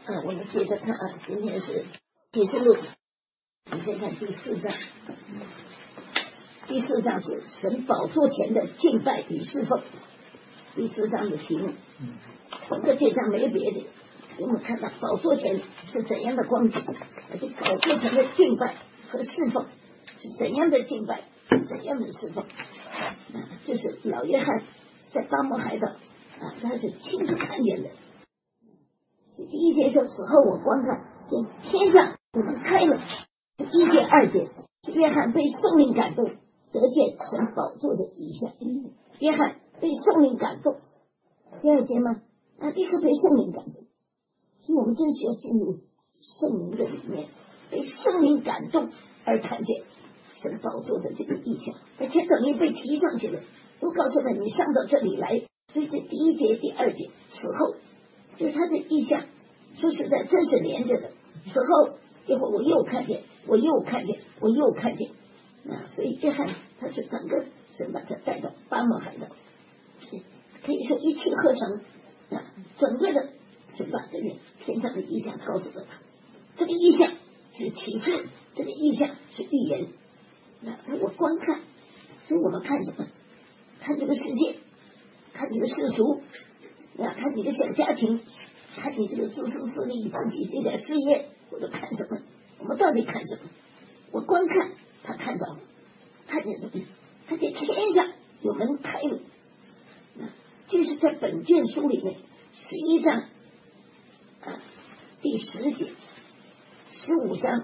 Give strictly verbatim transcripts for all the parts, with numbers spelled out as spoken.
啊，我们接着看啊，今天是启示录，我们先看第四章。第四章是神宝座前的敬拜与侍奉。第四章的题目，整个这章没有别的，我们看到宝座前是怎样的光景，而且宝座前的敬拜和侍奉是怎样的敬拜，怎样的侍奉。啊，这是老约翰在巴摩海岛啊，他是亲自看见的。第一节说，此后我观看，见天上有门开了。一节二节是约翰被圣灵感动，得见神宝座的意象。约翰被圣灵感动，第二节吗？啊，立刻被圣灵感动。所以我们真需要进入圣灵的里面，被圣灵感动而看见神宝座的这个意象，而且等于被提上去了。我告诉了你上到这里来，所以这第一节、第二节此后。就是他的意象，说实在真是连着的。此后一会儿我又看见，我又看见，我又看见啊！所以约翰他是整个神把他带到巴摩海岛，可以说一气呵成啊！整个的神把这个天上的意象告诉了他，这个意象是启示，这个意象是预言啊！我观看，所以我们看什么？看这个世界，看这个世俗。啊，看你的小家庭，看你这个自私自利自己这点事业，或者看什么？我们到底看什么？我观看，他看到了，看见什么？看见天上有门开了。啊，就是在本卷书里面十一章啊第十节，十五章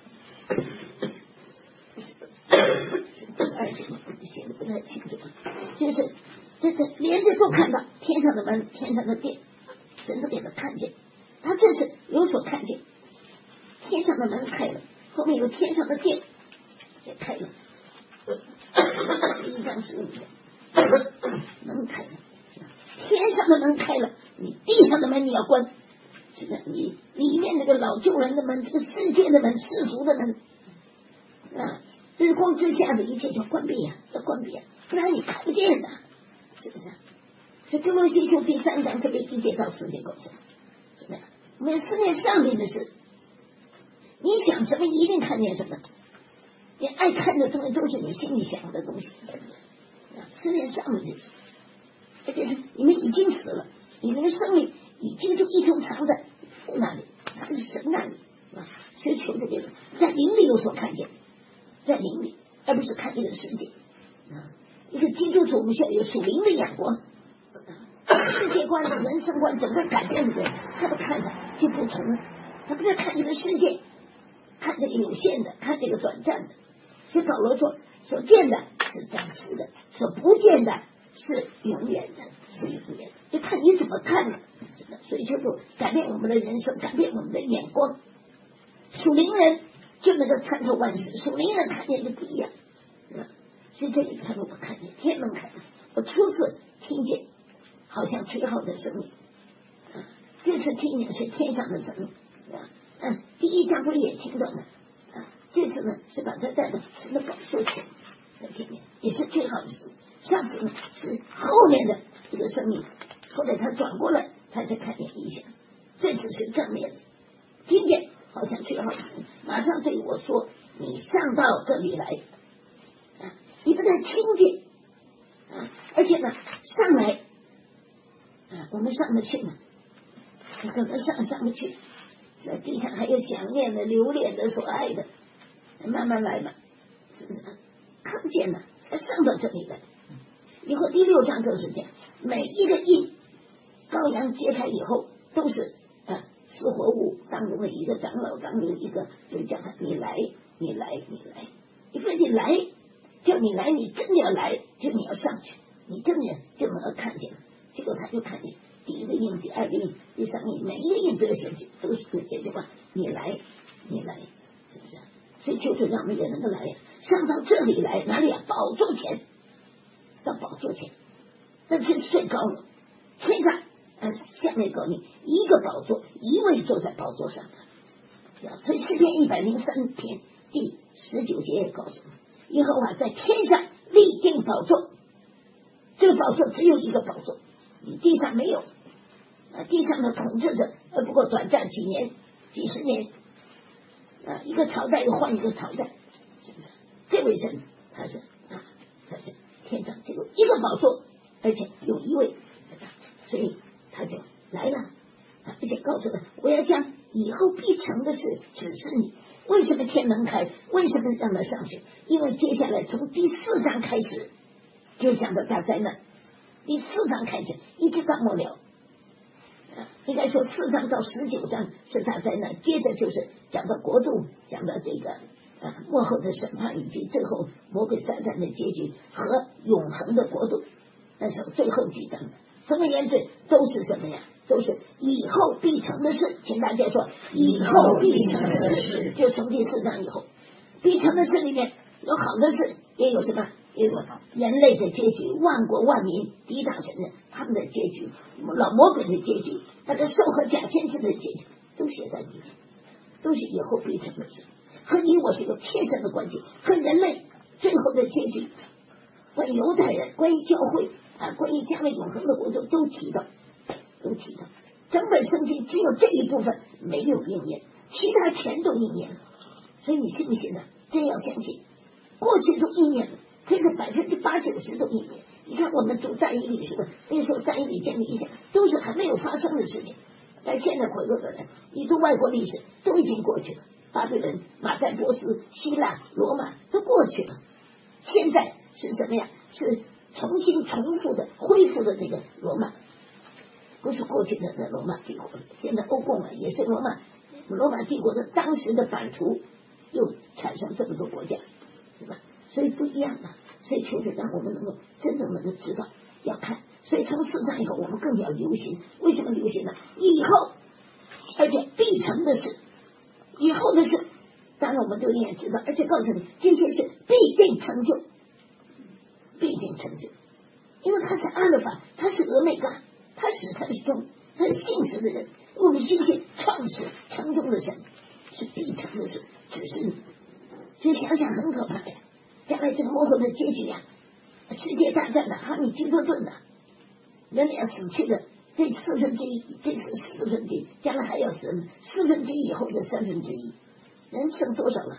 第二节写的不太清楚，就是这这连着都看到天上的门，天上的殿，神都给他看见，他这是有所看见。天上的门开了，后面有天上的殿也开了。一章十五节，门开了，天上的门开了，你地上的门你要关。这个你里面那个老旧人的门，这个世界的门，世俗的门啊，日光之下的一切要关闭呀、啊，要关闭呀、啊，不然你看不见的。是不是？所以哥罗西书第三章特别一节到四节告诉怎么样？我们思念上面的事，你想什么一定看见什么，你爱看的东西都是你心里想的东西。思念上面的，而且是你们已经死了，你们的生命已经就一同藏在父那里，藏在神那里啊。所以求的这个在灵里有所看见，在灵里，而不是看这个世界啊。一个基督徒，我们需要有属灵的眼光，世界观、人生观整个改变的人，他的看法就不同了。他不是看这个世界，看这个有限的，看这个短暂的。所以保罗说，所见的是暂时的，所不见的是永远的，是永远的。就看你怎么看了。所以就是改变我们的人生，改变我们的眼光。属灵人就能够参透万事，属灵人看见就不一样。所以这里看我看见天门开了，我初次听见好像吹号的声音，啊，这次听见是天上的声音，啊，嗯，第一章不是也听到了，啊，这次呢是把它带到神的宝座前才听见，也是吹号的声音。上次呢是后面的这个声音，后来他转过来，他才看见异象。这次是正面的，听见好像吹号的声音，马上对我说：“你上到这里来。”你不但听见啊，而且呢，上来啊，我们上得去吗？可能上上不去，在地上还有想念的、留恋的、所爱的，慢慢来嘛，是不是？看见了，才上到这里来。以后第六章更是这样，每一个印，羔羊揭开以后，都是啊，死活物当中的一个长老，当中一个，就叫他你来，你来，你来，你非得来。叫你来，你真的要来，就你要上去，你真的就能够看见。结果他就看见第一个印、第二个印、第三个印，每一个印都有写，都是这句话：你来，你来，是不是？所以就是让我们也能够来呀，上到这里来，哪里啊？宝座前，到宝座前，那是最高了。天上，呃，下面告诉你，一个宝座，一位坐在宝座上的。所以诗篇一百零三篇第十九节也告诉你。耶和华在天上立定宝座，这个宝座只有一个宝座，你地上没有啊，地上的统治者呃不过短暂几年几十年啊，一个朝代又换一个朝代，是不是？这位神他是啊，他是天上只有一个宝座，而且有一位，所以他就来了，而且告诉他，我要将以后必成的事指示你。为什么天门开？为什么让他上去？因为接下来从第四章开始就讲到大灾难，第四章开始一直到末了，啊，应该说四章到十九章是大灾难，接着就是讲到国度，讲到这个啊末后的审判，以及最后魔鬼撒旦的结局和永恒的国度，那是最后几章。总而言之，都是什么呀？都是以后必成的事，请大家说，以后必成的事，就从第四章以后，必成的事里面有好的事，也有什么？也有人类的结局，万国万民抵挡神的他们的结局，老魔鬼的结局，那个兽和假先知的结局，都写在里面，都是以后必成的事，和你我是有切身的关系，和人类最后的结局，关于犹太人，关于教会啊，关于将来永恒的国度都提到。都提到，整本圣经只有这一部分没有应验，其他全都应验了。所以你信不信呢？真要相信，过去都应验了，这个百分之八九十都应验。你看我们读但以理书，那时候但以理建立一下都是还没有发生的事情，但现在回过头来，你读外国历史都已经过去了，巴比伦、马代波斯、希腊、罗马都过去了，现在是什么呀？是重新重复的、恢复的那个罗马。不是过去的那罗马帝国，现在欧共啊也是罗马罗马帝国的当时的版图，又产生这么多国家，是吧？所以不一样的，所以求主让我们能够真正能够知道，要看。所以从四章以后，我们更要留心。为什么留心呢？以后，而且必成的事，以后的事，当然我们都应该知道，而且告诉你，这些事必定成就，必定成就，因为他是阿尔法，他是俄美嘎。他使他是忠，他是信实的人。我们信信创始成终的神是必成的事，只是你。所以想想很可怕呀！将来这个幕后的结局呀，世界大战的哈米基多顿的，人类要死去的这四分之一，这是四分之一，将来还要死四分之一以后的三分之一，人剩多少了？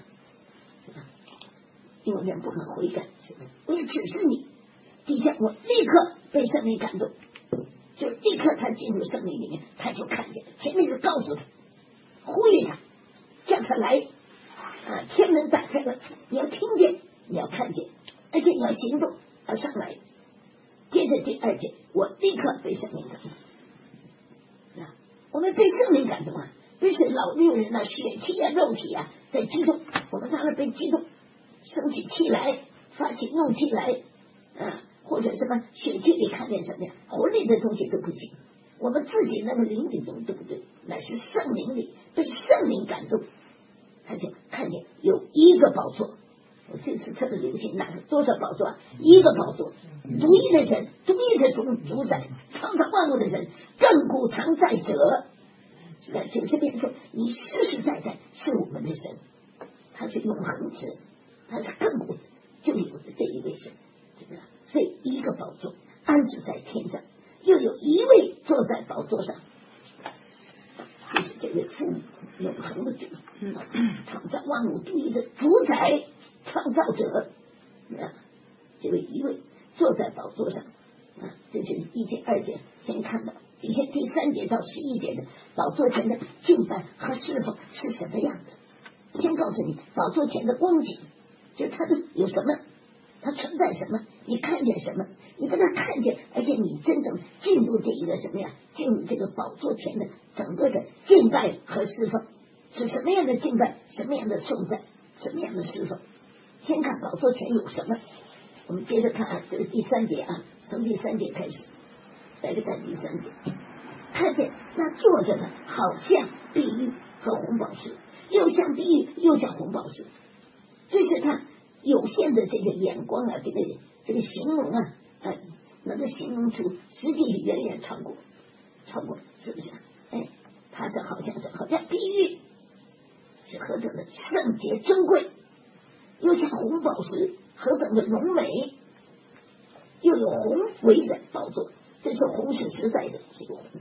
因为人不能悔改，我也指示你。底下我立刻被圣灵感动。就立刻他进入圣灵里面，他就看见了，前面就告诉他，呼吁他，叫他来啊！天门打开了，你要听见，你要看见，而且你要行动，要上来。接着第二节，我立刻被圣灵感动啊！我们被圣灵感动啊，不是老六人啊、血气啊、肉体啊在激动，我们当然被激动，生起气来，发起怒气来啊！或者什么血气里看见什么呀，魂里的东西都不行，我们自己那个灵里东西对不对？乃是圣灵里被圣灵感动，他就看见有一个宝座。我这次特别流行哪个多少宝座啊？一个宝座，独一的神，独一的主主宰，创造万物的神，亘古常在者。在九十篇说，你实实在在是我们的神，他是永恒之，他是亘古就有的这一位神，是不是？所以一个宝座安置在天上，又有一位坐在宝座上，就是这位父母永恒的主，创造万物独一的主宰创造者，啊，这位一位坐在宝座上啊，这是一节二节先看到，底下第三节到十一节的宝座前的敬拜和侍奉是什么样的？先告诉你宝座前的光景，就是它的有什么，它存在什么，你看见什么，你不但看见，而且你真正进入这一个什么呀？进入这个宝座前的整个的敬拜和侍奉是什么样的敬拜，什么样的颂赞，什么样的侍奉？先看宝座前有什么，我们接着看啊，这个第三节啊，从第三节开始，来着看第三节，看见那坐着的好像碧玉和红宝石，又像碧玉又像红宝石，这是他有限的这个眼光啊，这个这个形容啊，呃，能够形容出实际是远远超过，超过，是不是？哎，他这好像是好像碧玉是何等的圣洁珍贵，又像红宝石何等的荣美，又有红为的宝座，这是红是实在的这个红，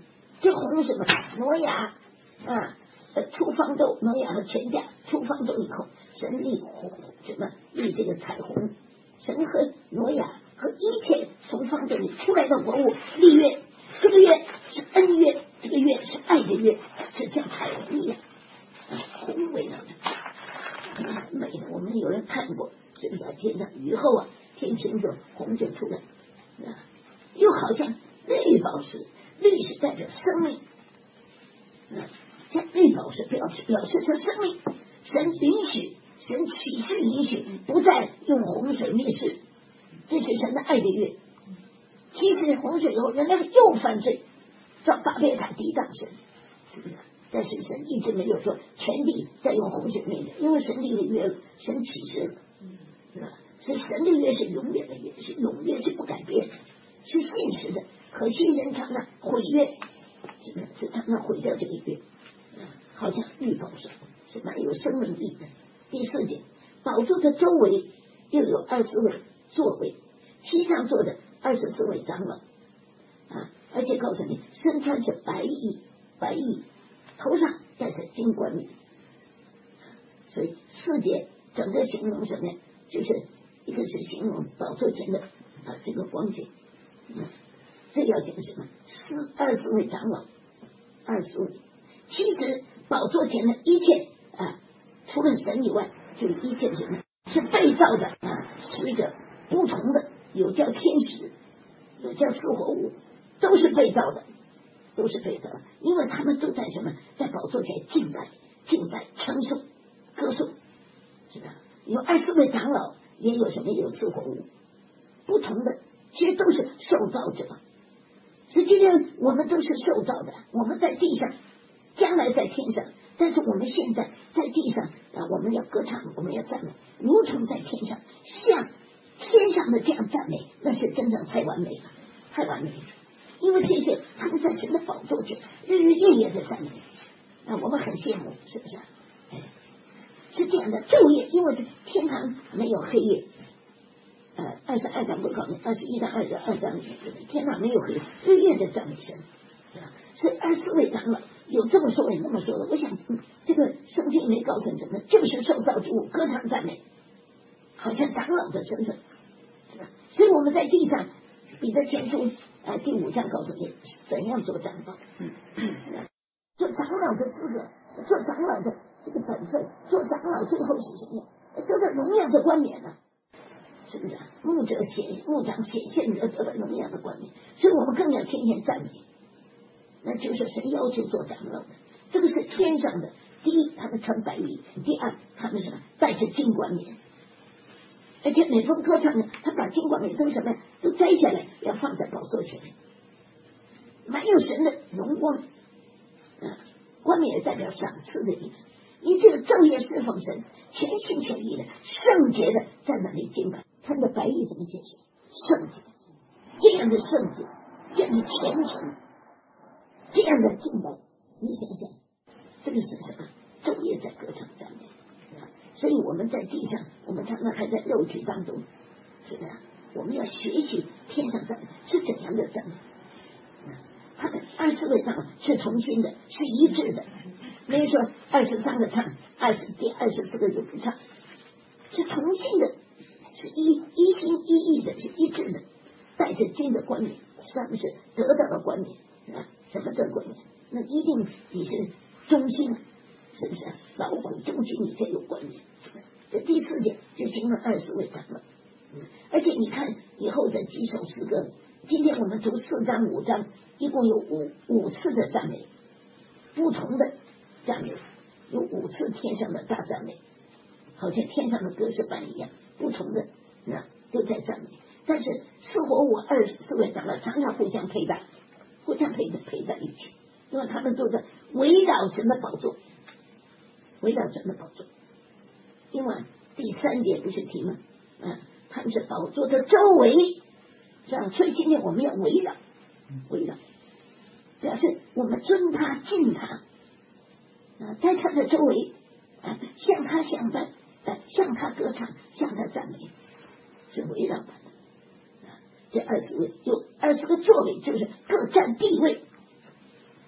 这红什么？挪亚啊，呃，出方舟，挪亚和全家出方舟以后，神立红什么立这个彩虹，神和挪亚和一切从方舟里出来的活物立约，这个约是恩约，这个约是爱的约，是像彩虹一样，啊、红围绕着。美，我们有人看过，是不是在天上雨后啊，天晴就红就出来，啊，又好像绿宝石，绿是代表生命，啊，像绿宝石表示表示着生命。神允许，神启示允许，不再用洪水灭世，这是神的爱的约。其实洪水以后，人类又犯罪，造巴别塔抵挡神，是不是？但是神一直没有说全地再用洪水灭的，因为神立了约了，神启示了，是吧？所以神的约是永远的约，是永远是不改变的，是现实的。可惜人常常毁约，是不是？是常常毁掉这个约，好像绿宝石是蛮有生命力的。第四点，宝座的周围又有二十位座位，其上坐的二十四位长老啊，而且告诉你，身穿着白衣，白衣。头上戴着金冠冕，所以四节整个形容什么呀？就是一个是形容宝座前的啊这个光景，嗯，最要紧什么？四二十位长老，二十位。其实宝座前的一切啊，除了神以外，就一切什么？是被造的啊，随着不同的，有叫天使，有叫四活物，都是被造的。都是被造，因为他们都在什么？在宝座前敬拜、敬拜、称颂、歌颂，是吧？有二十位长老，也有什么？有四活物，不同的，其实都是受造者。所以今天我们都是受造的，我们在地上，将来在天上，但是我们现在在地上啊，我们要歌唱，我们要赞美，如同在天上，像天上的这样赞美，那是真正太完美了，太完美了。因为这些他们在神的宝座前日日夜夜的赞美啊，我们很羡慕，是不是？哎，是这样的，昼夜，因为天堂没有黑夜。呃，二十二章不告诉你，二十一章二十二章天堂没有黑夜，日夜的赞美神，是吧？所以二十四位长老有这么说也那么说的。我想，嗯、这个圣经没告诉你什么，就是受造之物歌唱赞美，好像长老的身份，是吧？所以我们在地上，彼得前书。啊，第五章告诉你怎样做长老，嗯，做长老的资格，做长老的这个本分，做长老最后是什么？得到荣耀的冠冕呢、啊？是不是、啊？牧者显牧长显现者得到荣耀的冠冕，所以我们更要天天赞美。那就是神要求做长老的，这个是天上的。第一，他们穿白衣；第二，他们什么带着金冠冕。而且每逢歌唱呢，他把金冠冕都什么都摘下来，要放在宝座前，满有神的荣光。啊，冠冕也代表赏赐的意思。你这个昼夜侍奉神，全心全意的、圣洁的在那里敬拜。穿着白衣怎么解释？圣洁，这样的圣洁，这样的虔诚，这样的敬拜，你想想，这个是什么？昼夜在歌唱赞美。所以我们在地上，我们常常还在肉体当中，是不是？我们要学习天上赞美是怎样的赞美。他们二十位唱是同心的，是一致的，没有说二十三个唱，二十第二十四个就不唱，是同心的，是一一心一意的，是一致的，带着金的冠冕，他们是得到了冠冕，是吧？什么叫冠冕？那一定你是忠心。是不是劳苦忠心你才有冠冕？这第四点就形容二十位长老，嗯，而且你看以后的几首诗歌，今天我们读四章五章，一共有五五次的赞美，不同的赞美，有五次天上的大赞美，好像天上的歌诗班一样，不同的啊都在赞美。但是四活物二十四位长老常常互相配搭，互相配着配在一起，因为他们都在围绕神的宝座。围绕神的宝座，另外第三点不是提吗？啊，他们是宝座的周围，这样，所以今天我们要围绕，围绕，表示我们尊他敬他，啊，在他的周围，啊，向他相伴，啊，向他歌唱，向他赞美，是围绕他的。啊，这二十位有二十个座位，就是各占地位，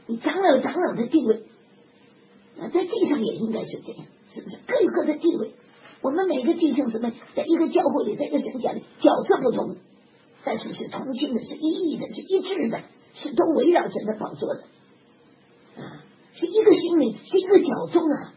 你长老长老的地位啊，在地上也应该是这样，是不是？各有各的地位。我们每个弟兄姊妹在一个教会里，在一个神家里，角色不同，但是是同心的，是一意的，是一致的，是都围绕神的宝座的啊，是一个心灵，是一个角中啊。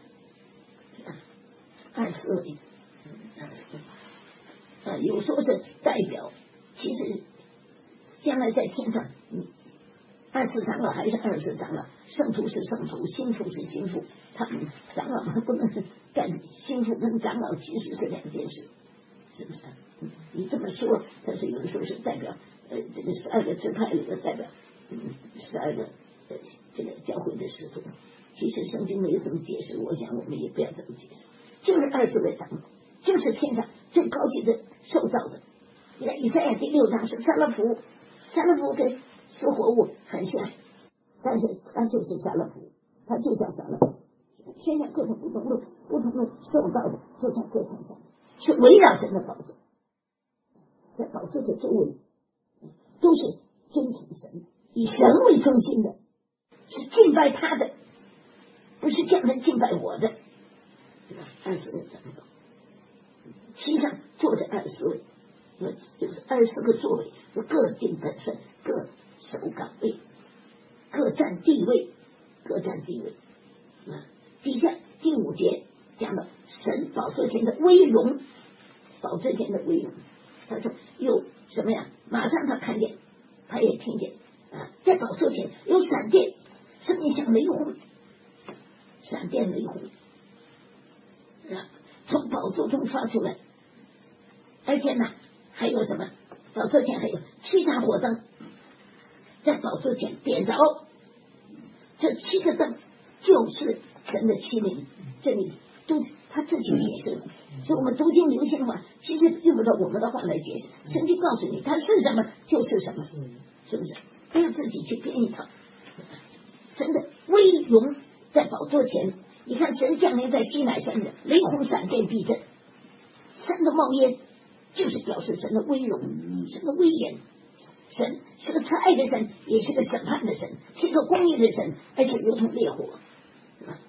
二十位，二十位啊，有说是代表，其实将来在天上，嗯。二十长老还是二十长老，圣徒是圣徒，心腹是心腹，他们长老们不能干，心腹跟长老其实是两件事，是不是？嗯、你这么说，但是有的时候是代表呃这个十二个支派里的代表，嗯，十二个呃这个教会的使徒。其实圣经没有这么解释，我想我们也不要这么解释，就是二十位长老，就是天上最高级的受造的。你看以赛亚第六章是撒勒弗，撒勒弗跟是活物很像，但是他就是撒勒弗，他就叫撒勒弗。天下各种不同的不同的受造的，就在各层上，是围绕神的宝座，在宝座的周围都是尊崇神，以神为中心的，是敬拜他的，不是叫人敬拜我的。二十位长老，其上坐着二十位，那就是二十个座位，就各尽本分，各守岗位，各占地位，各占地位啊。底下第五节讲了神宝座前的威荣，宝座前的威荣。他说有什么呀？马上他看见，他也听见啊，在宝座前有闪电，声音像雷轰，闪电雷轰啊，从宝座中发出来。而且呢，还有什么？宝座前还有七盏火灯。在宝座前点着，这七个灯就是神的七灵，这里都他自己解释了。所以我们读经流行的话，其实用不着我们的话来解释，神就告诉你它是什么就是什么，是不是？不要自己去编一套。神的威荣在宝座前，你看神降临在西乃山的雷轰闪电地震，山的冒烟，就是表示神的威荣，神的威严。神是个慈爱的神，也是个审判的神，是个公义的神，而且如同烈火，是吧？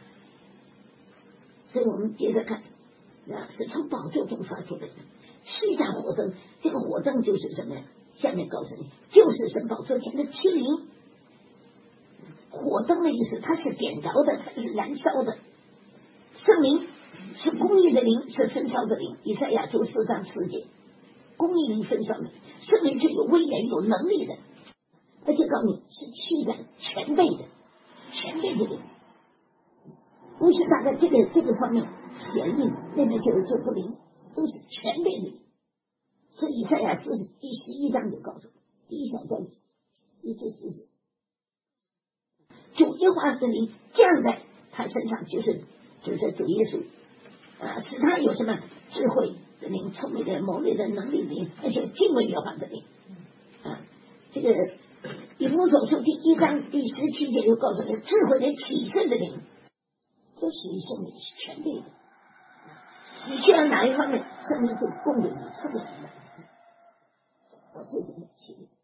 所以我们接着看啊，是从宝座中发出来的七盏火灯，这个火灯就是什么呀？下面告诉你，就是神宝座前的七灵。火灯的意思，它是点着的，它是燃烧的。圣灵是公义的灵，是焚烧的灵。以赛亚书四章四节。公义灵焚烧灵，圣灵是有威严有能力的，而且告诉你是七盏全备的，全备的灵，不是大概这个这个方面显应，那边就就不灵，都是全备的灵。所以以赛亚书第十一章就告诉你，第一小段一至四节，主耶和华的灵降在他身上，就是就是主耶稣啊，使他有什么智慧的灵、聪明的、谋略的能力的灵，而且敬畏耶和华的灵啊。这个以弗所书第一章第十七节就告诉你，智慧的启示的灵，这属于圣灵，是全备的。你去到哪一方面，圣灵就供给你赐给你的。我这种启示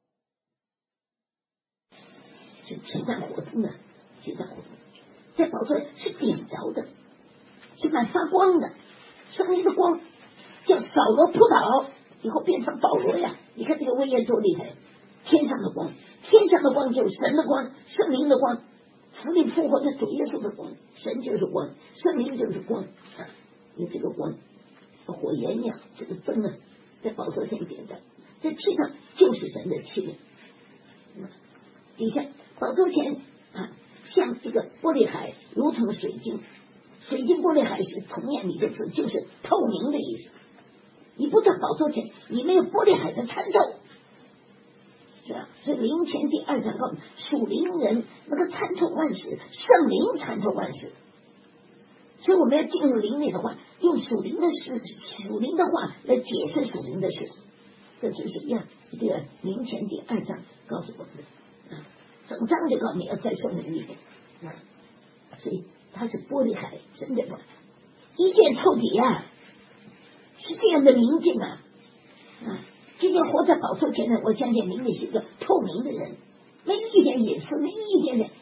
是七盏火灯的，七盏火灯在宝座是点着的，是蛮发光的，圣灵的光叫扫罗扑倒，以后变成保罗呀！你看这个威严多厉害！天上的光，天上的光就是神的光，圣灵的光，死里复活的主耶稣的光，神就是光，圣灵就是光啊！有这个光，火焰一样，这个灯啊，在宝座前点的，这七个就是神的七灵。底下宝座前啊，像这个玻璃海，如同水晶。水晶玻璃海是同样一个字，就是透明的意思。你不到宝座前，你没有玻璃海的参透，是吧？所以灵前第二章告诉你，属灵人那个参透万事，圣灵参透万事。所以我们要进入灵里的话，用属灵的事、属灵的话来解释属灵的事，这就是一样。第二灵前第二章告诉我们的啊，整章就告诉你要在圣灵里面啊，所以它是玻璃海，真的吧？一见透底啊，是这样的明镜啊啊！今天活在宝座前的，我相信灵里是一个透明的人，没一点隐私，没一点点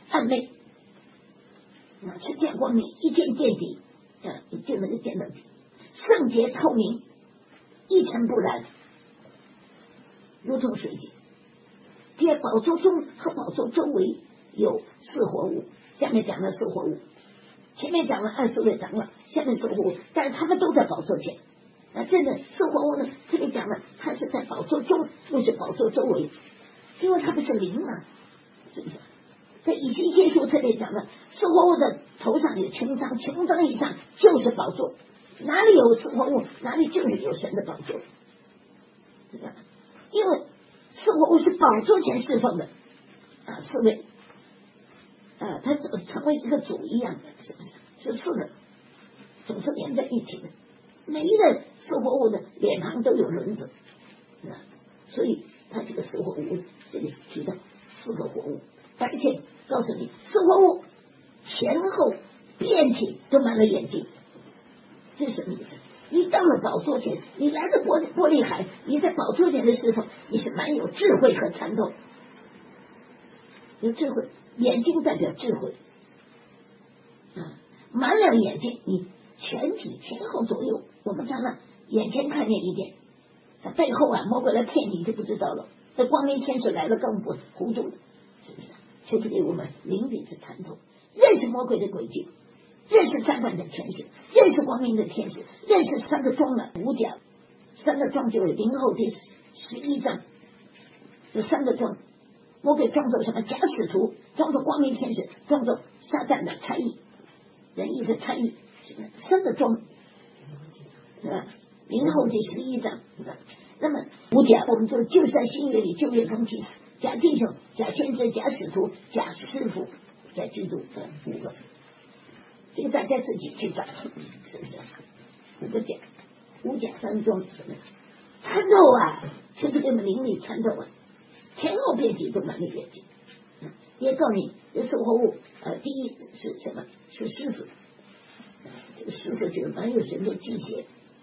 暗昧，啊，是见光明，一见见底，啊，你就能够见到底，圣洁透明，一尘不染，如同水晶。这宝座中和宝座周围有四活物，下面讲了四活物，前面讲了二十位长老，下面四活物，但是他们都在宝座前。那这个四活物呢，这里讲了，它是在宝座中，不是宝座周围，因为它不是灵啊，是不是？在以西结书特别讲了，四活物的头上有穹苍，穹苍以上就是宝座，哪里有四活物，哪里就是有神的宝座，是吧？因为四活物是宝座前侍奉的啊，四位啊，它怎么成为一个主一样的，是不是？是四个，总是连在一起的。每一个四活物的脸庞都有轮子，啊，所以它这个四活物这里提到四个活物，而且告诉你，四活物前后遍体都满了眼睛，这是什么意思？你到了宝座前，你来到玻璃玻璃海，你在宝座前的时候，你是蛮有智慧和参透，有智慧，眼睛代表智慧，啊，满了眼睛，你全体前后左右，我们常常眼前看见一点，背后啊魔鬼来骗你就不知道了。这光明天使来了更不糊涂了，是不是？求主给我们灵里之参透，认识魔鬼的诡计，认识撒旦的权势，认识光明的天使，认识三个庄的五甲，三个庄就是零后第十一章，有三个庄，魔鬼装作什么假使徒，装作光明天使，装作撒旦的差役，人意的差役。三个庄，是吧？零后第十一章，是吧？那么五甲，我们就就在新约里旧约更替，假弟兄、假先知、假使徒、假师傅，假基督的五个，这个大家自己去找，是不是？五个甲，五甲三庄，什么参透啊？是不是给我们灵里参透啊？前后遍体都满了眼睛，也告诉你，这四活物，呃，第一是什么？是狮子。这个狮子就是蛮有神的祭邪，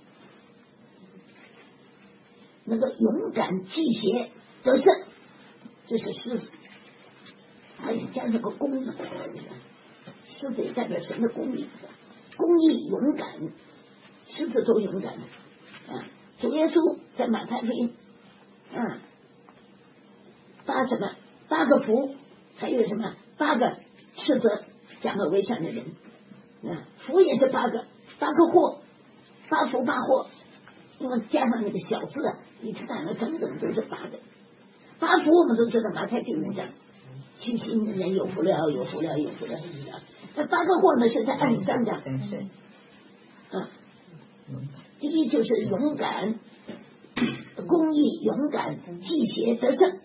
那个勇敢祭邪得胜，这是狮子，还有加上个公义，是不是？狮子也代表神的公义，公义勇敢，狮子都勇敢的啊！主耶稣在马太福音啊，八什么八个福，还有什么八个斥责讲了为善的人。啊，福也是八个，八个祸，八福八祸，因为加上那个小字啊，你知道那整整都是八个。八福我们都知道，马太第五章，虚心的人有福了，有福了，有福了。那八个祸呢，是在二十三章。啊，第一就是勇敢、公义、勇敢、祭邪得胜。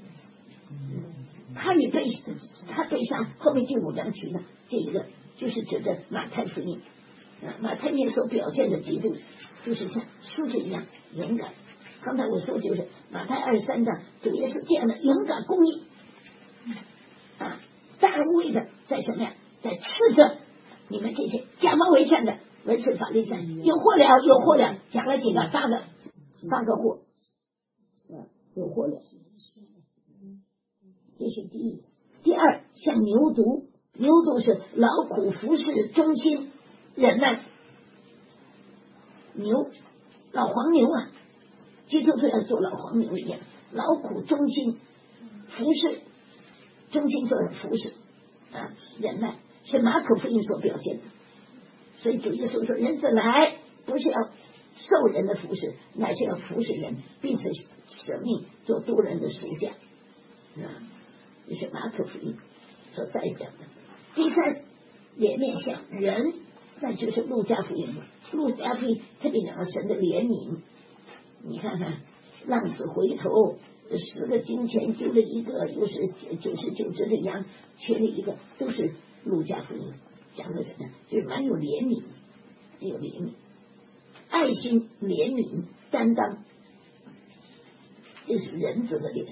他与被他被上后面第五章提的这一个。就是指的马太福音啊，马太耶所表现的基督，就是像狮子一样勇敢。刚才我说就是马太二十三章，主耶稣这样的勇敢公义啊，大无畏的在什么呀？在斥责你们这些假冒为善的文士法利赛，有祸了，有祸了，讲了几个八个八个祸，啊，有祸了。这是第一。第二，像牛犊。牛犊是劳苦服侍忠心忍耐，牛老黄牛啊，基督徒要做老黄牛一样，劳苦忠心服侍，忠心做服侍啊，忍耐是马可福音所表现的。所以主耶稣说，人子来不是要受人的服侍，乃是要服侍人，并且舍命做多人的赎价啊，这是马可福音所代表的。第三，脸面像人，那就是路加福音。路加福音特别讲了神的怜悯。你看看，浪子回头，十个金钱丢了一个，又是九十九只的羊缺了一个，都是路加福音讲的什么？就是蛮有怜悯，蛮有怜悯，爱心、怜悯、担当，这是人子的脸，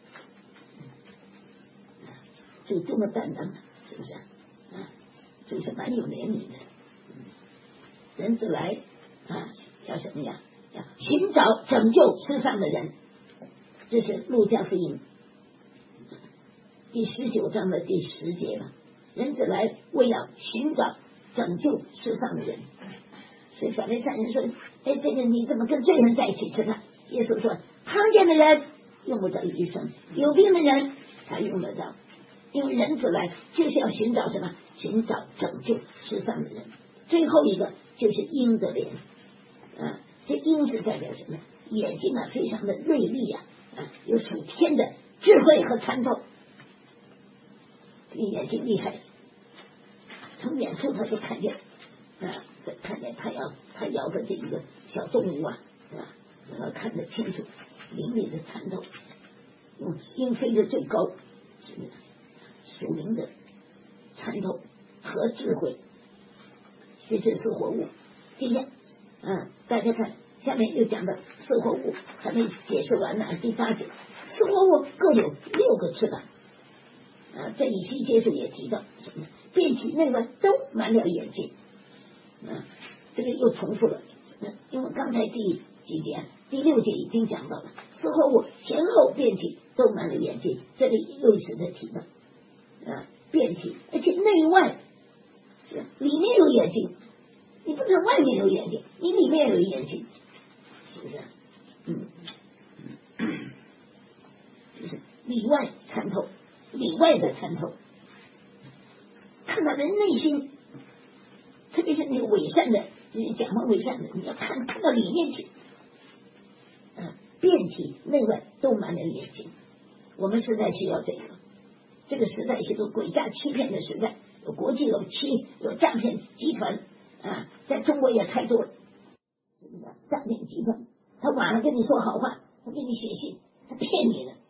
就这么担当，是不是啊？啊，就是蛮有怜悯的。人子来啊，要什么呀？要寻找拯救世上的人，这是路加福音。 第十九章的第十节嘛，人子来为要寻找拯救世上的人。所以法利赛人说，哎，这个你怎么跟罪人在一起吃饭？耶稣说，康健的人用不着医生，有病的人才用得着，因为人子来就是要寻找什么？寻找拯救世上的人。最后一个就是鹰的脸啊，这鹰是代表什么？眼睛啊，非常的锐利啊，啊，有属天的智慧和参透。这个眼睛厉害，从远处他就看见啊，看见他要他要的这一个小动物啊，啊，能够看得清楚，灵里的参透。嗯，鹰飞得最高，是属灵的参透和智慧。这这四活物，今天，嗯，大家看，下面又讲的四活物还没解释完呢。第八节，四活物各有六个翅膀，啊，在以西结书也提到什么？遍体内外都满了眼睛，啊，这个又重复了，因为刚才第几节？第六节已经讲到了，四活物前后遍体都满了眼睛，这里又一次的提到，啊，遍体，而且内外。里面有眼睛，你不能外面有眼睛，你里面有眼睛，是不是？嗯，就是里外参透，里外的参透，看到人内心，特别是那个伪善的，讲话伪善的，你要看看到里面去，嗯，遍体内外都满了眼睛。我们实在需要这个，这个时代是个诡诈欺骗的时代。有国际有欺有诈骗集团啊，在中国也太多了，是不是？诈骗集团，他晚上跟你说好话，他给你写信，他骗你了，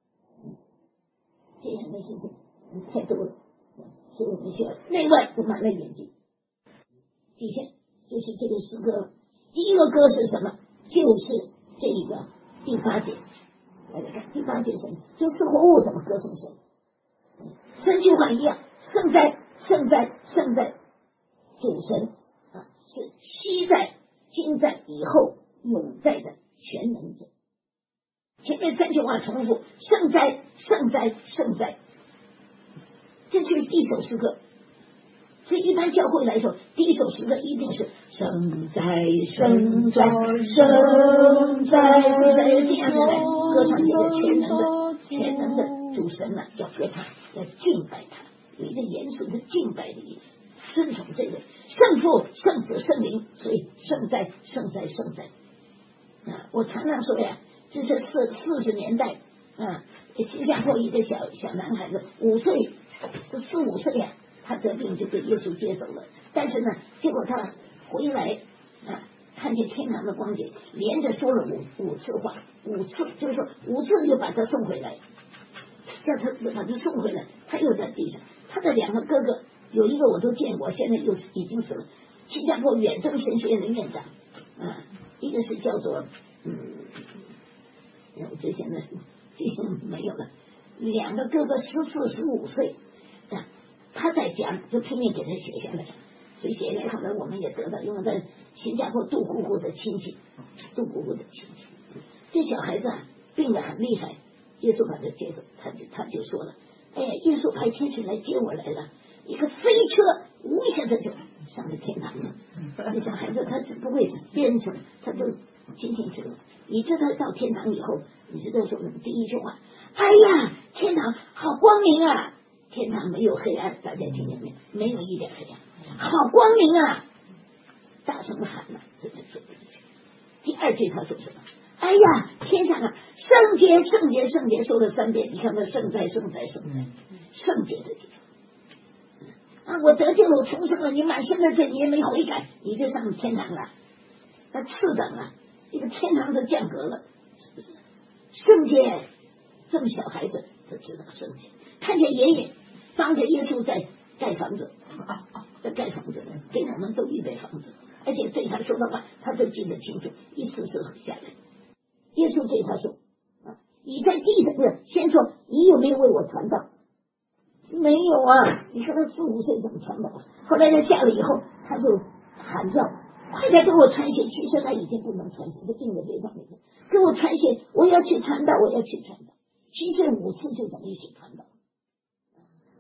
这样的事情太多了，所以我们需要内外都满了眼睛。底下就是这个诗歌了，第一个歌是什么？就是这一个第八节，大家看第八节什么？这四活物怎么歌颂神？三句话一样。圣在圣在圣在主神啊，是昔在今在以后永在的全能者。前面三句话重复，圣在圣在圣在，这就是第一首诗歌。所以一般教会来说，第一首诗歌一定是圣在圣在圣在，是不是要这样子来歌唱这个全能的全能的主神呢？要歌唱，要敬拜他。有一个严肃的敬拜的意思，尊崇这个圣父、圣子、圣灵，所以圣在、圣在、圣在啊！我常常说呀，这是四四十年代啊，新加坡一个小小男孩子，五岁，四五岁呀、啊，他得病就被耶稣接走了。但是呢，结果他回来啊，看见天堂的光景，连着说了五五次话，五次就是说五次就把他送回来，叫他把他送回来，他又在地上。他的两个哥哥有一个我都见过，现在又已经死了，新加坡远东神学院的院长啊，一个是叫做嗯，这现在这些没有了，两个哥哥十四十五岁啊，他在讲就拼命给人写下来，所以写下来后来我们也得到，因为在新加坡杜姑姑的亲戚，杜姑姑的亲戚，这小孩子啊病得很厉害，耶稣把他接走，他就他就说了。哎呀，耶稣派天使来接我来了，一个飞车无一下子就上了天堂了。那小孩子他只不会编程，他就听清楚了。你知道到天堂以后，你知道说第一句话，哎呀，天堂好光明啊！天堂没有黑暗，大家听见没有？没有一点黑暗，好光明啊！大声喊了，这这说第二句他说什么？哎呀，天上啊，圣洁，圣洁，圣洁，说了三遍。你看那圣在，圣在，圣在，圣洁的地方啊！我得救了，我重生了，你满身的罪，你也没悔改，你就上天堂了。那次等啊，这个天堂都降格了，圣洁，这么小孩子都知道圣洁。看见爷爷帮着耶稣在盖房子，在盖房子，给我们都预备房子，而且对他说的话，他都记得清楚，一次次下来。耶稣对他说啊，你在地上不是先说你有没有为我传道？没有啊，你说他四五岁怎么传道？后来他嫁了以后，他就喊叫，快点给我传写。其实他已经不能传写，他进了别上面了，给我传写，我要去传道，我要去传道。七岁五次就等于去传道，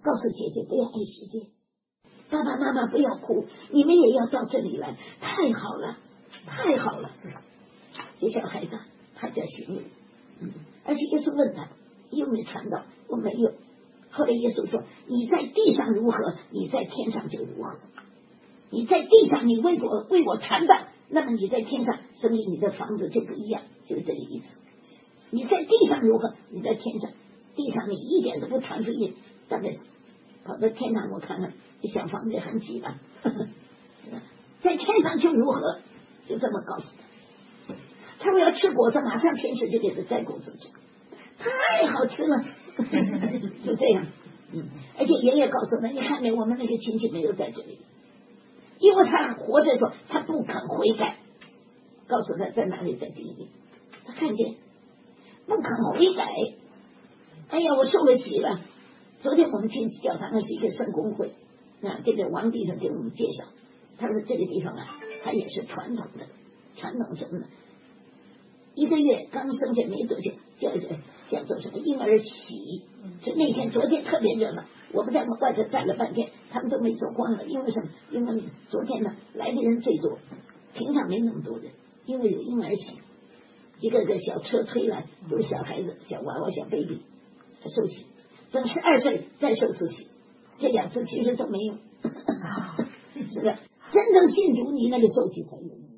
告诉姐姐不要爱世界，爸爸妈妈不要哭，你们也要到这里来，太好了，太好了。这小孩子他叫行为，嗯，而且耶稣问他有没有传道，我没有。后来耶稣说，你在地上如何，你在天上就如何。你在地上你为我为我传道，那么你在天上生命你的房子就不一样，就是这个意思。你在地上如何，你在天上，地上你一点都不传福音，大概跑到天堂我看看小房子很挤吧，在天上就如何，就这么告诉他。他们要吃果子，马上天使就给他摘果子吃，太好吃了，就这样。嗯，而且爷爷告诉他，你看没，我们那个亲戚没有在这里，因为他活着说他不肯悔改，告诉他在哪里，在地里，他看见不肯悔改。哎呀，我受了洗了。昨天我们进教堂，那是一个圣公会，那这个王弟兄给我们介绍，他说这个地方啊，他也是传统的，传统什么呢？一个月刚生下没多久，叫叫做什么婴儿洗。所以那天昨天特别热闹，我们在外头站了半天，他们都没走光了。因为什么？因为昨天呢来的人最多，平常没那么多人，因为有婴儿洗，一个个小车推来，都是小孩子、小娃娃、小 baby， 受洗，等十二岁再受次洗，这两次其实都没用，是不是？真正信主，你那个受洗才有用。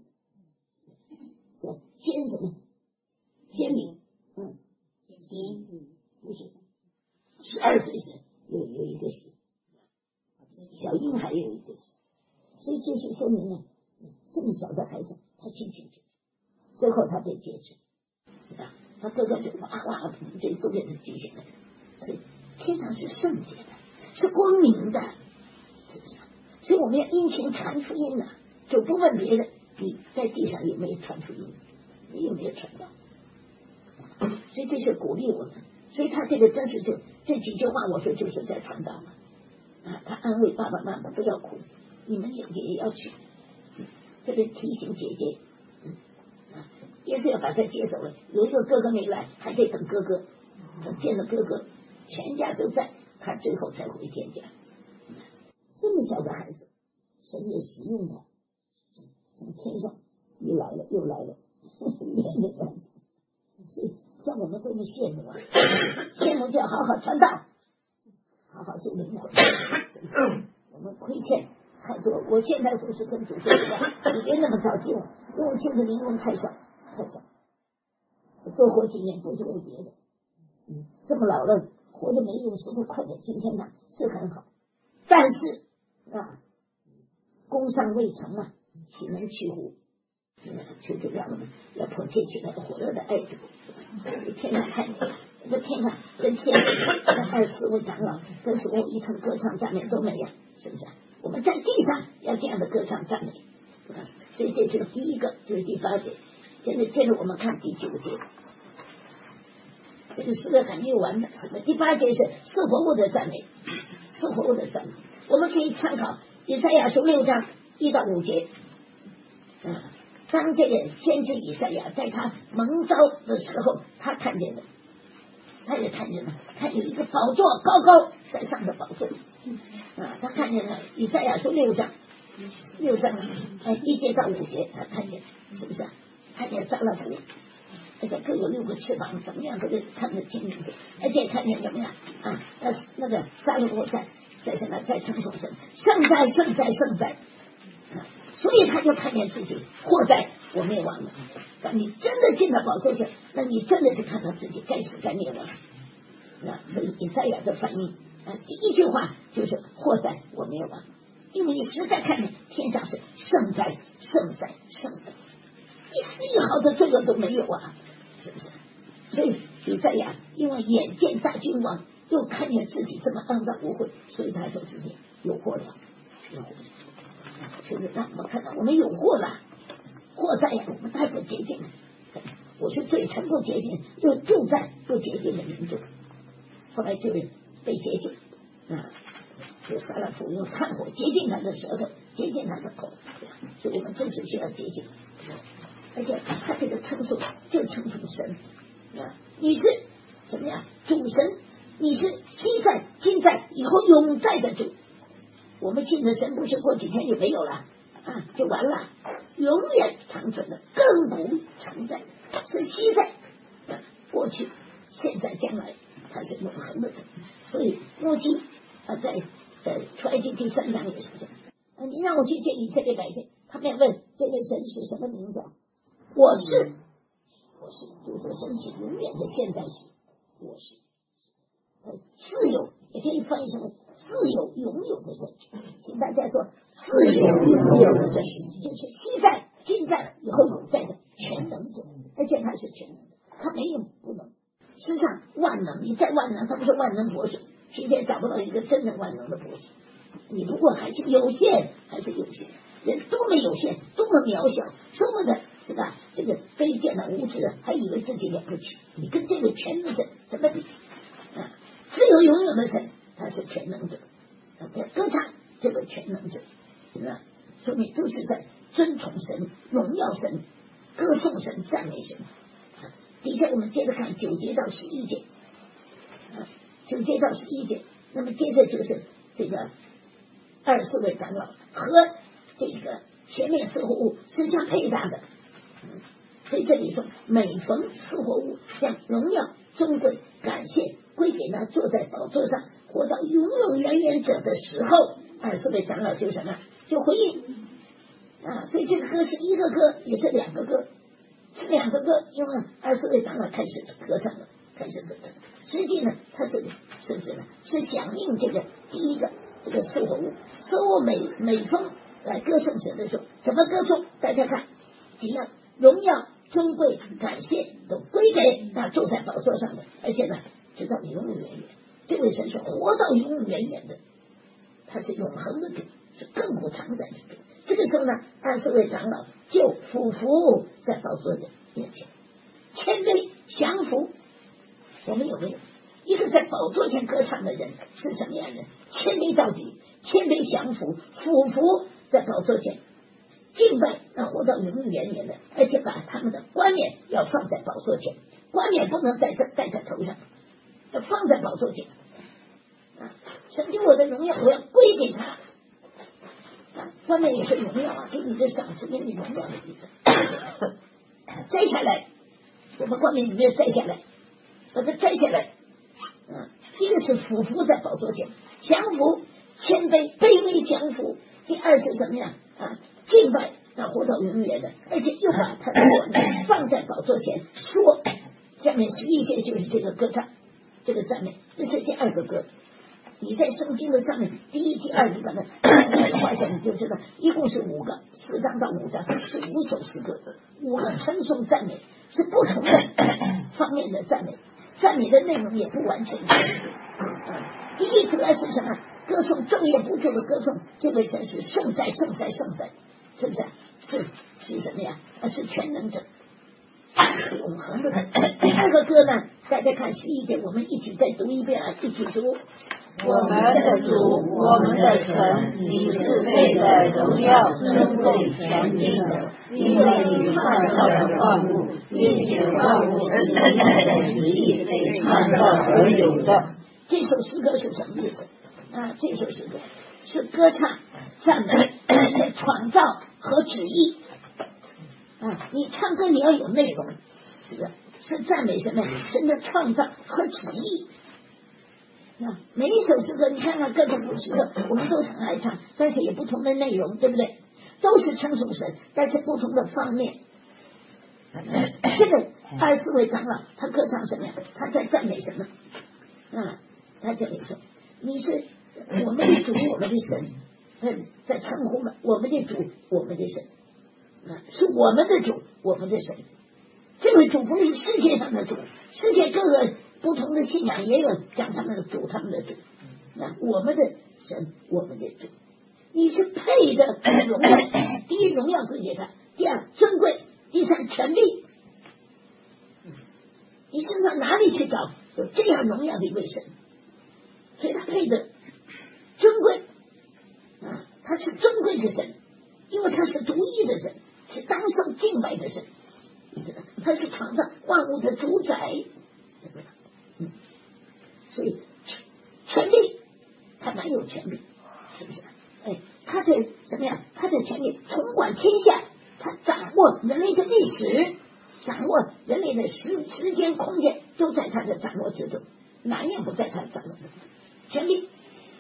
先什么？先明，嗯，先不是，十二岁时有有一个洗，小婴孩有一个洗，所以这是说明了，这么小的孩子他清清楚，最后他被戒指，啊，他哥哥就哇哇，这都给他记下来。所以天堂是圣洁的，是光明的，是不是？所以我们要殷勤传福音啊，就不问别人你在地上有没有传福音。你有没有传道？所以这是鼓励我们。所以他这个真是就这几句话，我说就是在传道嘛。啊，他安慰爸爸妈妈不要哭，你们也也要去。嗯、这边提醒姐姐，嗯啊，也是要把他接走了。有一个哥哥没来，还得等哥哥。他见了哥哥，全家都在，他最后才回天家。嗯、这么小的孩子，神也使用他，从天上又来了，又来了。连着样子，所以叫我们这么羡慕啊！羡慕就要好好传道，好好救灵魂。我们亏欠太多，我现在就是跟主说的，你别那么早救，因为救的灵魂太少，太少。多活几年不是为别的，嗯，这么老了活着没用，是不是快点今天呢？是很好，但是啊，工尚未成啊，岂能去乎？求主让我们要迫切起来火热的爱主，天上看见，这天上跟天跟二十四位长老跟所有一层歌唱赞美都没有，是不是？我们在地上要这样的歌唱赞美，所以这就是第一个，就是第八节。现在接着我们看第九节，这个诗歌还没有完的，什么？第八节是四活物的赞美，四活物的赞美，我们可以参考以赛亚书六章一到五节，嗯。当这个先知以赛亚在他蒙召的时候，他看见的，他也看见了，他有一个宝座高高在上的宝座啊，他看见了以赛亚书六章，六章哎一节到五节，他看见是不是啊？看见撒拉弗，而且各有六个翅膀，怎么样都得看得清楚，而且看见怎么样啊？那那个撒拉弗在在什么在称颂神，圣哉圣哉圣哉。所以他就看见自己祸在我灭亡了。但你真的进到宝座前，那你真的就看到自己该死该灭亡。啊，所以以赛亚的反应啊，第一句话就是祸在我灭亡，因为你实在看见天上是圣哉圣哉圣哉，一丝一毫的罪恶都没有啊，是不是？所以以赛亚因为眼见大君王，又看见自己这么肮脏污秽，所以他说自己有祸了，有祸了。就是让我们看到我们有祸了，祸在呀，我们太不洁净了。我是罪全部洁净，又住在不洁净的民众，后来就被洁净啊，就撒拉弗用炭火洁净他的舌头，洁净他的口，所以我们真是需要洁净。而且他这个称颂就称颂神啊，你是怎么样？主神你是昔在、今在、以后永在的主。我们信的神不是过几天就没有了啊，就完了，永远长存的，亘古常在，是昔在、过去、现在、将来，它是永恒的。所以摩西啊，在在出埃及第三章也是这样。啊，你让我去见以色列百姓，他们要问这位神是什么名字？我是，我是，就是说神是永远的现在时，我是，呃，自由也可以翻译成为自由拥有的神。请大家说，自由拥有的神就是昔在、今在、以后永在的全能者，而且他是全能的，他没有不能。实际上万能，你再万能，他不是万能博士，现在找不到一个真正万能的博士。你如果还是有限，还是有限，人多么有限，多么渺小，多么的是吧？这个卑贱的无知的，还以为自己了不起。你跟这个全能者怎么比啊？自由拥有的神，他是全能者，啊，歌唱这个全能者，是吧？说明都是在尊崇神、荣耀神、歌颂神、赞美神。啊，底下我们接着看九节到十一节，啊，九节到十一节，那么接着就是这个二十四位长老和这个前面四活物是相配搭的，嗯，所以这里说每逢四活物将荣耀、尊贵、感谢归给那坐在宝座上活到永永远远者的时候，二十四位长老就什么就回应啊，所以这个歌是一个歌也是两个歌，是两个歌，因为二十四位长老开始歌唱了，开始歌唱，实际呢他是甚至呢是响应这个第一个这个四活物，四活物每每逢来歌颂神的时候，怎么歌颂？大家看，几样荣耀、尊贵、感谢都归给那坐在宝座上的，而且呢，直到永永远远。这位神是活到永永远远的，他是永恒的主，是亘古常在的主。这个时候呢，二十位长老就俯伏在宝座的面前，谦卑降服。我们有没有一个在宝座前歌唱的人是什么样的？谦卑到底，谦卑降服，俯伏在宝座前敬拜，那活到永永远远的，而且把他们的冠冕要放在宝座前，冠冕不能戴在戴在头上，要放在宝座前啊！神给我的荣耀，我要归给他啊！冠冕也是荣耀啊，给你的赏赐，给你荣耀的意思。摘下来，我们冠冕有没有摘下来？把它摘下来。啊，一个是俯伏在宝座前，降服、谦卑、卑微降服。第二是什么呀？啊，敬拜，那活到永远的，而且又把他的冠冕放在宝座前，说，下面十一节就是这个歌唱，这个赞美，这是第二个歌。你在圣经的上面，第一、第二，你把它画下，你就知道，一共是五个，四章到五章是五首诗歌，五个称颂赞美，是不同的方面的赞美。赞美的内容也不完全是、嗯、第一主要是什么？歌颂，昼夜不住的歌颂这位神是圣哉圣哉圣哉，是不是？是是什么呀？是全能者，是永恒的。第二个歌呢，大家看十一节，我们一起再读一遍啊，一起读。 我们的主，我们的神，你是配的荣耀、尊贵、全能的，因为你创造了万物，并且万物是你的旨意被创造而有的。 这首诗歌是什么意思啊？这首诗歌是歌唱、赞美、创造和旨意啊！你唱歌你要有内容，是不是？是赞美什么？神的创造和旨意。啊，每一首诗歌，你看看各种诗歌，我们都很爱唱，但是也不同的内容，对不对？都是称颂神，但是不同的方面。这个二十四位长老，他歌唱什么呀？他在赞美什么？啊，他这里说，你是我们的主，我们的神，嗯，在称呼了我们的主，我们的神，啊，是我们的主，我们的神。这位主不是世界上的主，世界各个不同的信仰也有讲他们的主，他们的主。啊，我们的神，我们的主，你是配的荣耀。第一，荣耀归给他；第二，尊贵；第三，权力。你身上哪里去找有这样荣耀的一位神？所以他配的尊贵啊，他是尊贵的神，因为他是独一的神，是当受敬拜的神。他是创造万物的主宰，嗯，所以权力，他哪有权力？是不是？哎，他的什么呀？他的权力统管天下，他掌握人类的历史，掌握人类的时时间空间，都在他的掌握之中，哪样不在他掌握之中？权力，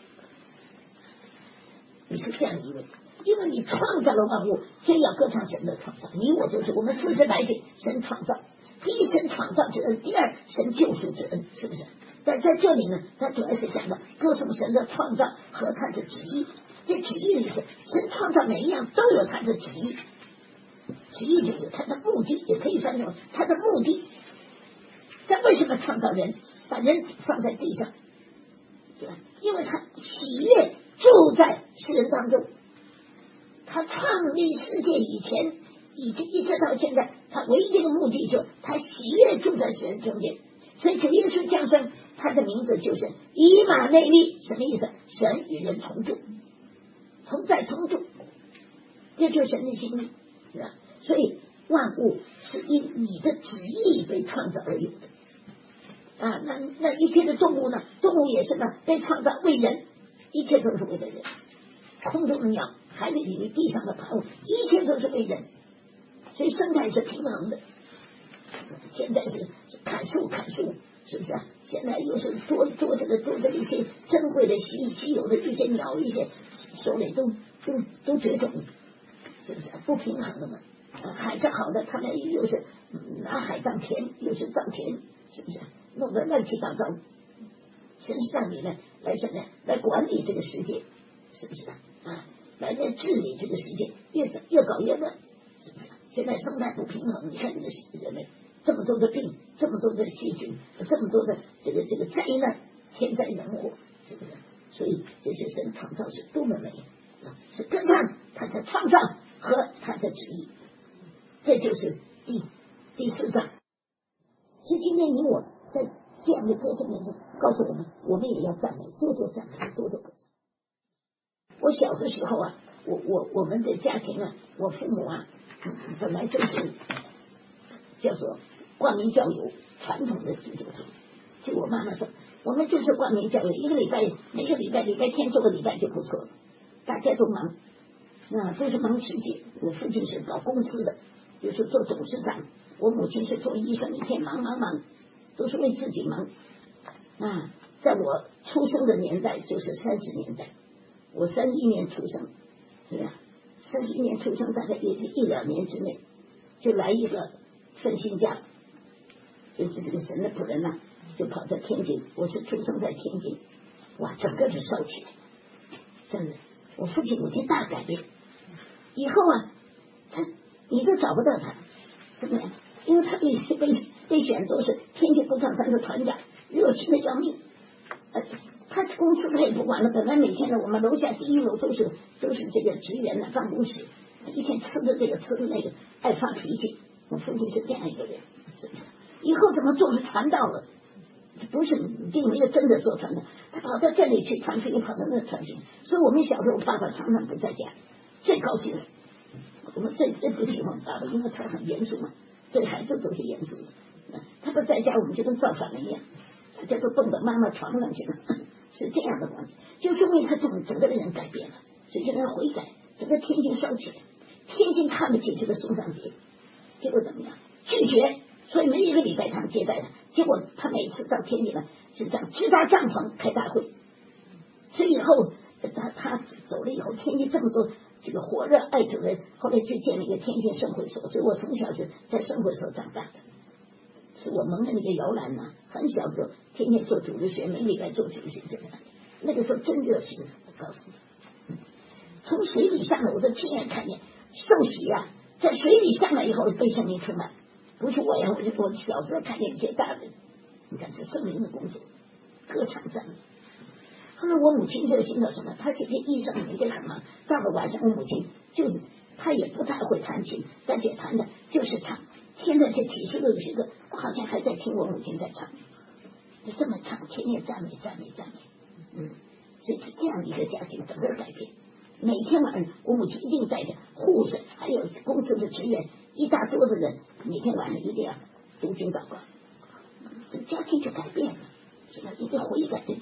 你是这样以为？因为你创造了万物，所以要歌唱神的创造。你我就是我们四肢百体，神创造。第一，神创造之恩；第二，神救赎之恩，是不是？但在这里呢，他主要是讲的歌颂神的创造和他的旨意。这旨意的意思，神创造每一样都有他的旨意，旨意就有他的目的，也可以翻译为他的目的。但为什么创造人，把人放在地上？是吧？因为他喜悦住在世人当中。他创立世界以前，以及一直到现在，他唯一的目的就是他喜悦住在世人中间。所以主耶稣降生，他的名字就是以马内利，什么意思？神与人同住，同在同住，这就是神的心意，是吧？所以万物是因你的旨意被创造而有的啊。那那一切的动物呢？动物也是呢，被创造为人，一切都是为了人。空中的鸟，海里里地上的爬物，一切都是为人，所以生态是平衡的。现在是砍树砍树，是不是啊？现在又是捉捉这个捉这个一些珍贵的稀稀有的一些鸟，一些手里都都都绝种，是不是、啊？不平衡的嘛。啊、海是好的，他们又是、嗯、拿海当田，又是造田，是不是、啊？弄得乱七八糟。神是让你呢来什么呀？来管理这个世界，是不是啊？啊，来来治理这个世界，越越搞越乱，是不是？现在生态不平衡，你看这个人类这么多的病，这么多的细菌，这么多的这个这个灾难，天灾人祸，是不是？所以这是神创造是多么美，是跟上他的创造和他的旨意，这就是第第四章。所以今天你我在这样的歌声面前，告诉我们，我们也要赞美，多多赞美，多多歌唱。我小的时候啊，我我我们的家庭啊，我父母啊，嗯、本来就是叫做光明教友传统的基督徒。就我妈妈说，我们就是光明教友，一个礼拜每个礼拜礼拜天做个礼拜就不错了。大家都忙，啊，都是忙世界。我父亲是搞公司的，就是做董事长；我母亲是做医生，一天忙忙忙，都是为自己忙。啊，在我出生的年代就是三十年代。我三一年出生，对吧？三一年出生，大概也是一两年之内，就来一个分心家，就是这个神的仆人呐、啊，就跑到天津。我是出生在天津，哇，整个就烧起来，真的。我父亲有天大改变，以后啊，他你都找不到他，怎么样？因为他被被被选都是天天不上山的团长，热情的要命，而且。他公司他也不管了，本来每天呢，我们楼下第一楼都是都是这个职员的办公室，一天吃的这个吃的那个，爱发脾气。我父亲是这样一个人，是不是？以后怎么做是传道了？不是，并没有真的做传道，他跑到这里去传福音，跑到那传福音。所以我们小时候爸爸常常不在家，最高兴了。我们最最不喜欢爸爸，因为他很严肃嘛，对孩子都是严肃的。他不在家，我们就跟造反了一样，大家都蹦到妈妈床上去了。是这样的关系，就说明他整整个人改变了，所以就让他悔改，整个天津烧起来，天津看不起这个宋尚节，结果怎么样？拒绝，所以没一个礼拜堂接待他，结果他每次到天津来是这样支搭帐篷开大会，所以以后他他走了以后，天津这么多这个火热爱主人，后来就建了一个天津圣会所，所以我从小是在圣会所长大的。是我蒙的那个摇篮呐、啊，很小的时候天天做主日学，每礼拜做主日学，这个那个时候真热心，我告诉你，嗯、从水里上来我都亲眼看见受洗啊，在水里上来以后被圣灵充满，不是我呀，我就我小时候看见一些大人，你看这圣灵的工作，歌唱赞美。后来我母亲热心到什么？她是个医生，每天很忙，到了晚上我母亲就是她也不太会弹琴，但是弹的就是唱。现在这几十个有些个，我好像还在听我母亲在唱，就这么唱，天天赞美赞美赞美，嗯，所以是这样一个家庭整个改变。每天晚上我母亲一定带着护士还有公司的职员一大桌子人，每天晚上一定要读经祷告，这家庭就改变了，是吧？一个悔改的家庭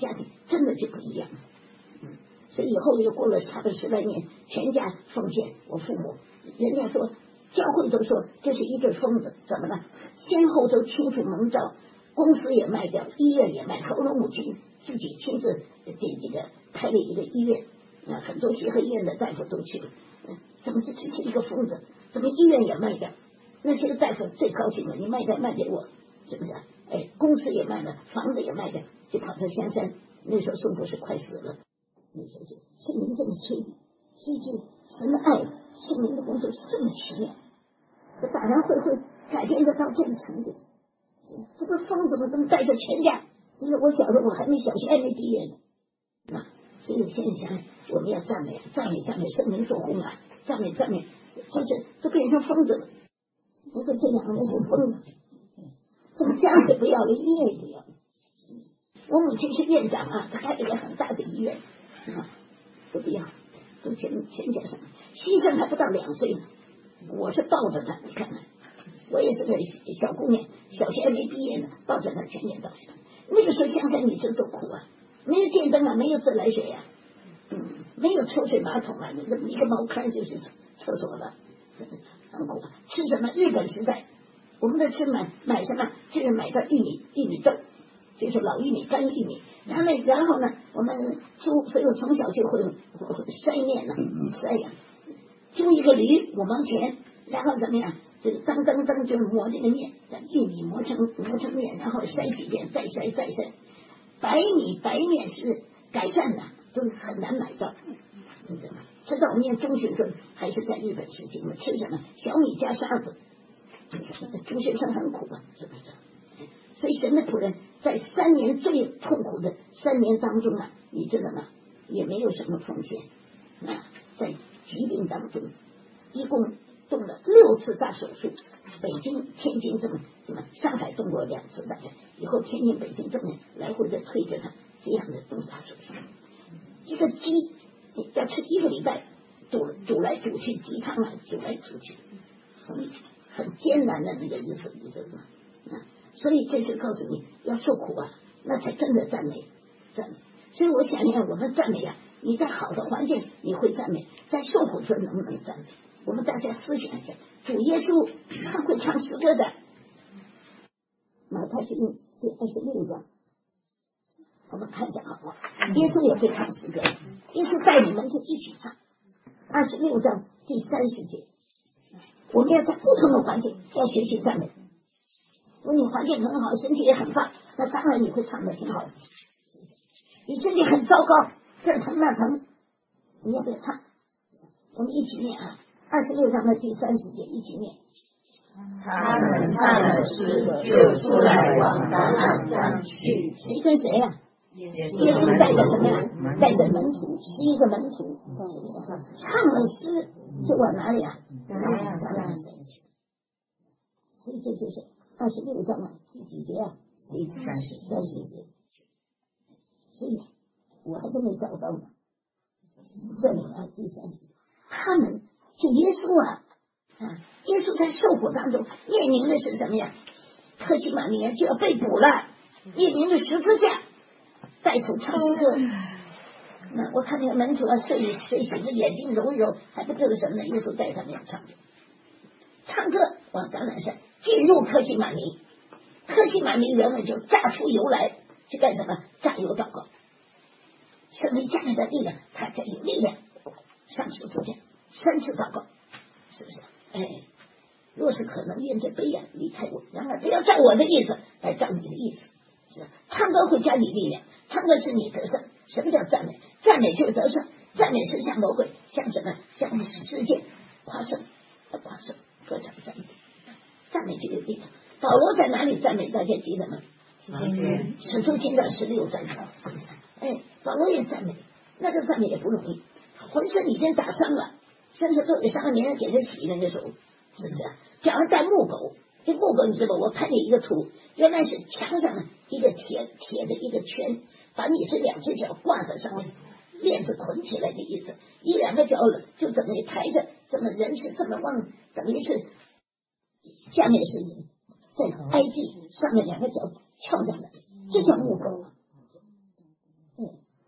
真的就不一样。嗯，所以以后又过了差不多十来年，全家奉献我父母，人家说教会都说这是一对疯子，怎么了？先后都清楚蒙召，公司也卖掉，医院也卖，和我母亲自己亲自这这个开了一个医院，啊，很多协和医院的大夫都去了。嗯，怎么这只是一个疯子？怎么医院也卖掉？那些个大夫最高兴了，你卖掉卖给我，是不是？哎，公司也卖了，房子也卖掉，就跑到香山。那时候宋博士快死了，那时候就圣灵这么催你，所以就神的爱，圣灵的工作是这么奇妙，这大然会会改变得到这个程度。这个疯子们怎么带着全家？你说我小时候我还没小学还没毕业呢，啊，所以现在想想我们要赞美，赞美赞美圣灵做工啊，赞美赞美，就是都变成疯子了。我说这两个人是疯子，什么家也不要了，医院也不要了。我母亲是院长啊，她开了一个很大的医院啊，都不要，都全全家上，牺牲还不到两岁呢。我是抱着她，你看看，我也是个小姑娘，小学还没毕业呢，抱着她全年到乡。那个时候香山你知多苦啊，没有电灯啊，没有自来水啊，嗯，没有抽水马桶啊，一个一个茅坑就是厕所了。很苦，吃什么？日本时代，我们这吃买买什么？就是买个玉米玉米豆，就是老玉米干玉米。然后呢，然后呢，我们租，所以我从小就会筛面呢，筛呀，租一个驴五毛钱，然后怎么样？就是噔噔噔，就是磨这个面，把玉米磨成磨成面，然后筛几遍，再筛再筛。白米白面是改善的，都很难买到。你知道吗？直到我念中学生还是在日本时期，我们吃什么小米加沙子，中学生很苦啊，是不是？所以神的仆人在三年最痛苦的三年当中啊，你知道吗？也没有什么奉献啊，在疾病当中，一共动了六次大手术，北京、天津这么这么，上海动过两次，大概以后天津、北京这么来回的推着他这样的动大手术，这个鸡。要吃一个礼拜，煮煮来煮去，鸡汤啊，煮来煮去，很很艰难的那个日子，你知道吗？啊，所以这是告诉你要受苦啊，那才真的赞美，赞美。所以我想想，我们赞美啊，你在好的环境你会赞美，在受苦时能不能赞美？我们大家思想一下，主耶稣他会唱诗歌的，马太福音第二十六章。我们看一下好不好？耶稣也会唱诗歌，耶稣带你们就一起唱。二十六章第三十节，我们要在不同的环境要学习赞美。如果你环境很好，身体也很棒，那当然你会唱的挺好的。你身体很糟糕，这儿疼那疼，你要不要唱？我们一起念啊，二十六章的第三十节，一起念。 他们唱了诗，就出来往橄榄山去。 谁跟谁呀、啊？耶稣带着什么呀？带着门徒，十一个门徒，是不是？唱了诗就往哪里啊？橄榄山去。所以这就是二十六章啊，第几节啊？第三十三十节。所以我还都没找到呢。这里啊，第三十，他们就耶稣啊，啊，耶稣在受苦当中面临的是什么呀？客西马尼园就要被捕了，面临着十字架。带头唱诗歌，那我看那个门徒啊，睡睡醒了，眼睛揉一揉，还不知道什么呢。耶稣带他们唱歌，唱歌往橄榄山，进入客西马尼。客西马尼原文就榨出油来，是干什么？榨油祷告。圣灵加给他力量，他才有力量上十字架，三次祷告，是不是？哎，若是可能，愿这杯啊离开我，然而不要照我的意思，来照你的意思。是唱歌会加你力量，唱歌使你得胜。什么叫赞美？赞美就是得胜，赞美是向魔鬼，向什么？向世界夸胜，夸胜，歌唱赞美，赞美就有力量。保罗在哪里赞美？大家记得吗？使徒行传十六章，哎，保罗也赞美，那个赞美也不容易，浑身已经打伤了，身上都给伤了，没人给他洗那个手，是不是？脚上带木狗。这木狗你知道吧？我看见一个图，原来是墙上的一个铁铁的一个圈，把你这两只脚挂在上面，链子捆起来的意思。一两个脚就怎么抬着，怎么人是这么往，等于是下面是在挨地，上面两个脚翘着的，这叫木狗。嗯，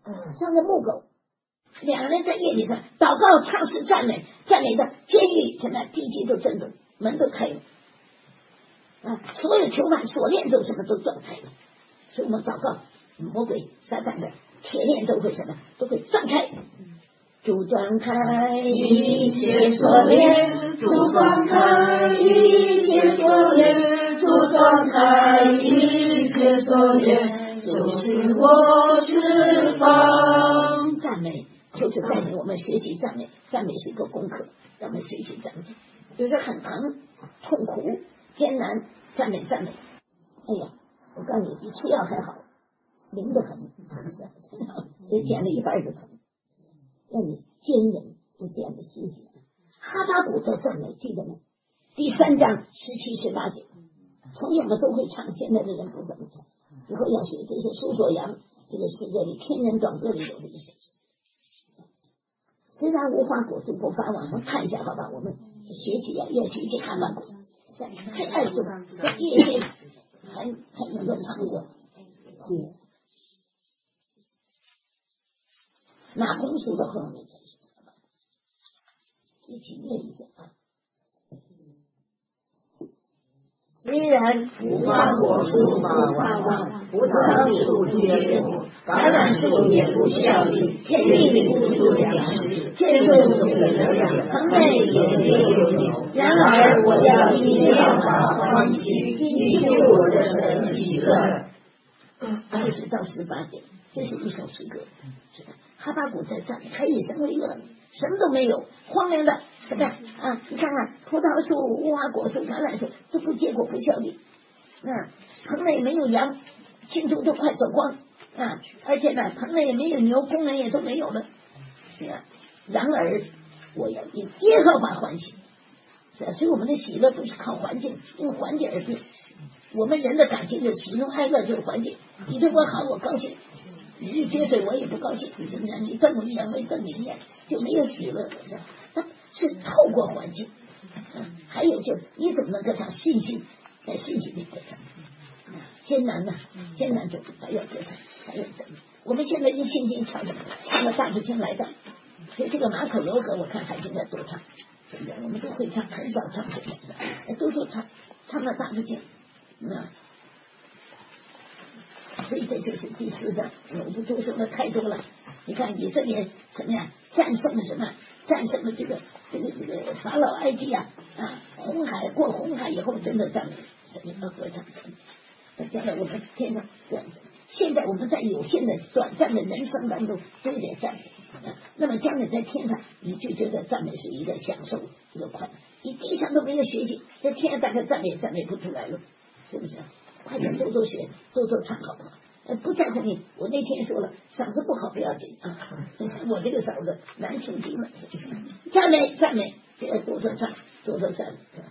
像个木狗。两个人在夜里上祷告、唱诗、赞美，赞美的监狱什么地基都震动，门都开了啊！所有囚犯锁链都什么都断开了，所以我们祷告，魔鬼撒旦的铁链都会什么都会断开。主断开一切锁链，主断开一切锁链，主断开一切锁链，就是我释放。赞美就是带领我们学习赞美，赞美是一个功课，让我们学习赞美。有时很疼、痛苦、艰难，赞美赞美。哎呀，我告诉你，比吃药还好，灵的很，是不是？也减了一半的疼。让你坚韧，就这样的心情。哈巴谷的赞美记得吗？第三章十七十八节，从前我们都会唱，现在的人不怎么唱。以后要学这些苏索阳这个诗歌里天人短歌里有的一些诗。虽然无花果树不发旺，我们看一下好吧？我们学习啊，要学习哈巴谷，太爱读，在夜里还还能够唱歌。嗯拿红书的后面才是一起念一下啊。 虽然无花果树不发旺，葡萄树不结果，橄榄树也不效力，田地不出粮食，天种不得粮，棚内也没有牛。然而我要因耶和华欢喜，因救我的神喜乐。 二十到十八节，这是一首诗歌。哈巴谷在赞美，可以什么乐，什么都没有，荒凉的，什么啊？你看看葡萄树、无花果树、橄榄树都不结果不效力，啊，棚内没有羊，青猪都快走光啊！而且呢，棚内也没有牛，工人也都没有了。啊，然而我要因耶和华欢喜，是啊，所以我们的喜乐不是靠环境，因为环境而定。我们人的感情的喜怒哀乐就是环境，你对我好，我高兴。你一撅嘴我也不高兴，是不是？你瞪我一眼，我瞪你一眼，就没有喜乐了。它是透过环境，嗯，还有就你怎么能够唱信心，在信心里歌唱？艰难呢，艰难就还要歌唱，还要怎么？我们现在用信心唱什么？唱了大提琴来的，所以这个马可罗格我看还应该多唱，是不是？我们都会唱，很少唱这个，都说唱，唱了大提琴，嗯。所以这就是第四章，我不多说的太多了。你看以色列什么呀？战胜了什么？战胜了这个这个这个法老埃及啊啊！红海过红海以后，真的赞美神的歌唱。将来我们天上这样子，现在我们在有限的短暂的人生当中都得赞美啊。那么将来在天上，你就觉得赞美是一个享受，一个快乐。你地上都没有学习，在天上大概赞美赞美不出来了，是不是？快点多多学，多多唱好不好？呃，不在乎你。我那天说了，嗓子不好不要紧啊，我这个嗓子难听极了。赞美赞美，这多多唱，多多赞美。